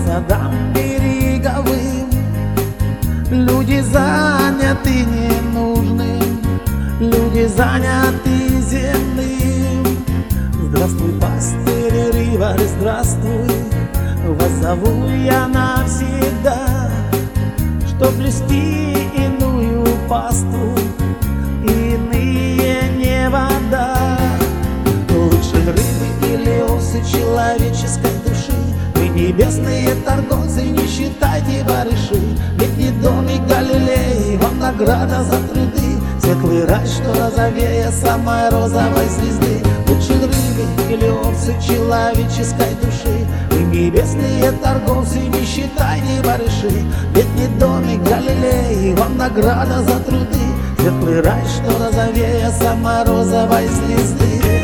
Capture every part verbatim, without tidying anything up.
садам береговым. Люди заняты ненужным, люди заняты земным. Здравствуй, пастырь, рыбарь, здравствуй, вас зову я навсегда, чтоб блюсти иную пасту, иные не вода. Лучше рыбы или осы человеческой души, вы небесные торговцы, не считайте барыши. Ведь не домик Галилеи, вам награда за труды, светлый рай, что розовее самой розовой звезды. Лучше рыбы или овцы человеческой души, вы небесные торговцы, не считайте барыши. Ведь не домик Галилеи, вам награда за труды, светлый рай, что розовее самой розовой звезды.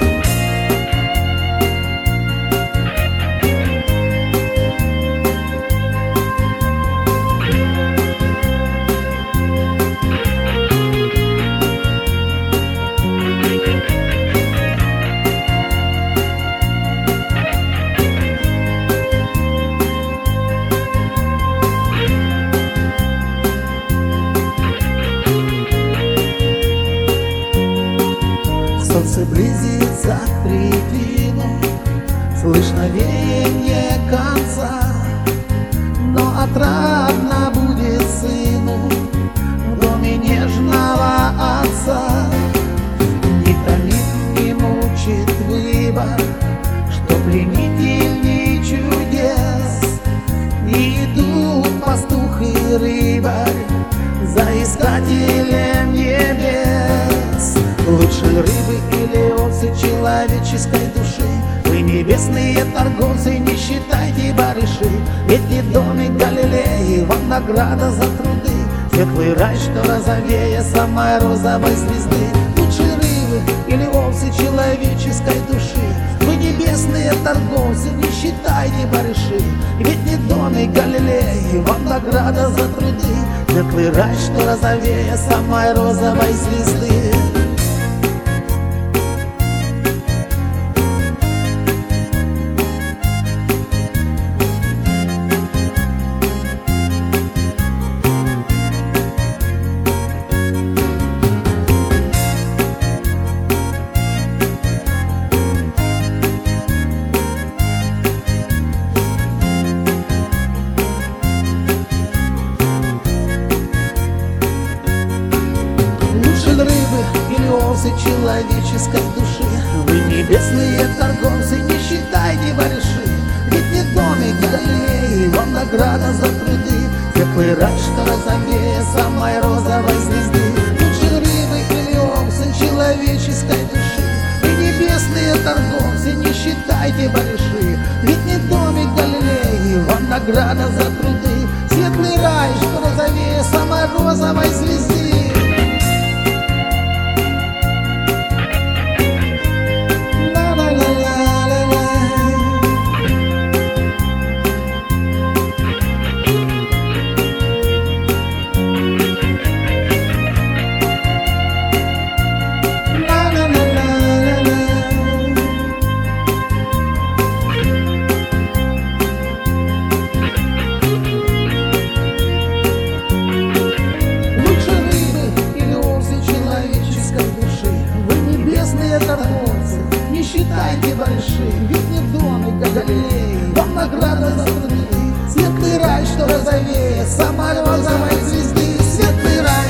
Солнце близится к прикину, слышно веяние конца, но отрадно будет сыну в доме нежного отца. Не томит, не мучит выбор, что пленительней чудес. И идут пастух и рыбарь за искателем небес. Лучше рыбы или овцы человеческой души, вы небесные торговцы, не считайте барыши. Ведь не домик Галилеи, вам награда за труды, светлый рай, что розовее самой розовой звезды. Лучше рыбы или овцы человеческой души, вы небесные торговцы, не считайте барыши. Ведь не домик Галилеи, вам награда за труды, светлый рай, что розовее самой розовой звезды. Рыбы или овцы человеческой души, вы небесные торговцы, не считайте барыши. Ведь не домик Галилеи, вам награда за труды, светлый рай, что розовее самой розовой звезды. Лучше рыбы или овцы человеческой души, вы небесные торговцы, не считайте барыши. Ведь не домик Галилеи, вам награда за труды, светлый рай, что розовее самой розовой звезды. Не считайте барыши, ведь не домик Галилеи, вам награда за труды, светлый рай, что розовее самой розовой звезды. Светлый рай,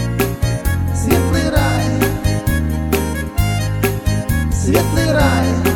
светлый рай, светлый рай.